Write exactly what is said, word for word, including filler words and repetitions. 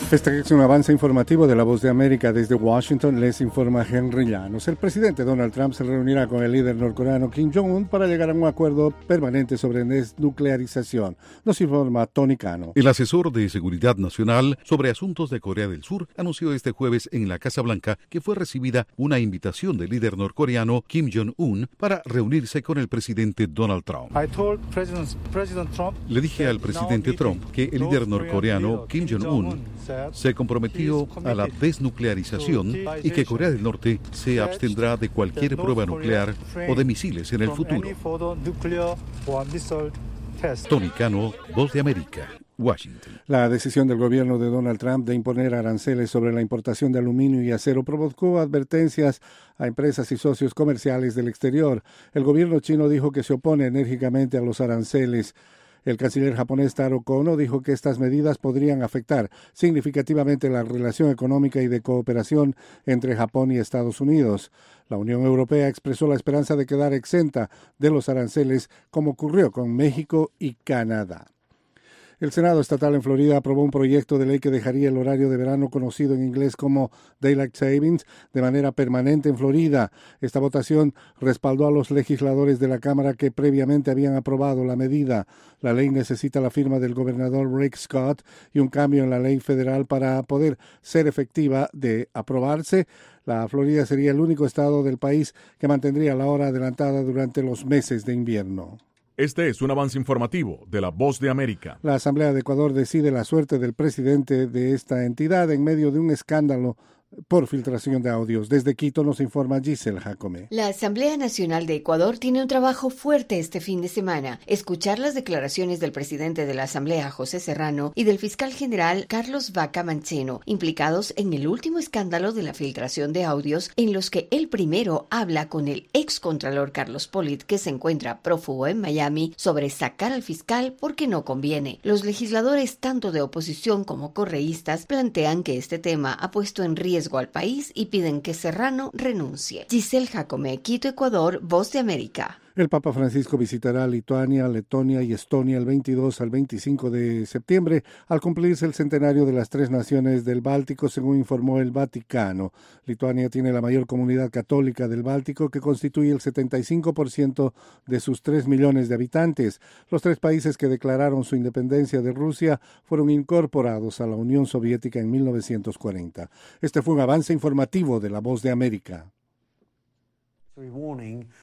Este es un avance informativo de La Voz de América. Desde Washington les informa Henry Llanos. El presidente Donald Trump se reunirá con el líder norcoreano Kim Jong-un para llegar a un acuerdo permanente sobre desnuclearización. Nos informa Tony Cano. El asesor de Seguridad Nacional sobre Asuntos de Corea del Sur anunció este jueves en la Casa Blanca que fue recibida una invitación del líder norcoreano Kim Jong-un para reunirse con el presidente Donald Trump. Le dije al presidente Trump que el líder norcoreano Kim Jong-un se comprometió a la desnuclearización y que Corea del Norte se abstendrá de cualquier prueba nuclear o de misiles en el futuro. Tony Cano, Voz de América, Washington. La decisión del gobierno de Donald Trump de imponer aranceles sobre la importación de aluminio y acero provocó advertencias a empresas y socios comerciales del exterior. El gobierno chino dijo que se opone enérgicamente a los aranceles. El canciller japonés Taro Kono dijo que estas medidas podrían afectar significativamente la relación económica y de cooperación entre Japón y Estados Unidos. La Unión Europea expresó la esperanza de quedar exenta de los aranceles, como ocurrió con México y Canadá. El Senado estatal en Florida aprobó un proyecto de ley que dejaría el horario de verano conocido en inglés como Daylight Savings de manera permanente en Florida. Esta votación respaldó a los legisladores de la Cámara que previamente habían aprobado la medida. La ley necesita la firma del gobernador Rick Scott y un cambio en la ley federal para poder ser efectiva. De aprobarse, la Florida sería el único estado del país que mantendría la hora adelantada durante los meses de invierno. Este es un avance informativo de La Voz de América. La Asamblea de Ecuador decide la suerte del presidente de esta entidad en medio de un escándalo por filtración de audios. Desde Quito nos informa Giselle Jacome. La Asamblea Nacional de Ecuador tiene un trabajo fuerte este fin de semana. Escuchar las declaraciones del presidente de la Asamblea, José Serrano, y del fiscal general Carlos Vaca Manceno, implicados en el último escándalo de la filtración de audios, en los que el primero habla con el excontralor Carlos Polit, que se encuentra prófugo en Miami, sobre sacar al fiscal porque no conviene. Los legisladores, tanto de oposición como correístas, plantean que este tema ha puesto en riesgo al país y piden que Serrano renuncie. Giselle Jacome, Quito, Ecuador, Voz de América. El Papa Francisco visitará Lituania, Letonia y Estonia el veintidós al veinticinco de septiembre al cumplirse el centenario de las tres naciones del Báltico, según informó el Vaticano. Lituania tiene la mayor comunidad católica del Báltico, que constituye el setenta y cinco por ciento de sus tres millones de habitantes. Los tres países que declararon su independencia de Rusia fueron incorporados a la Unión Soviética en mil novecientos cuarenta. Este fue un avance informativo de La Voz de América.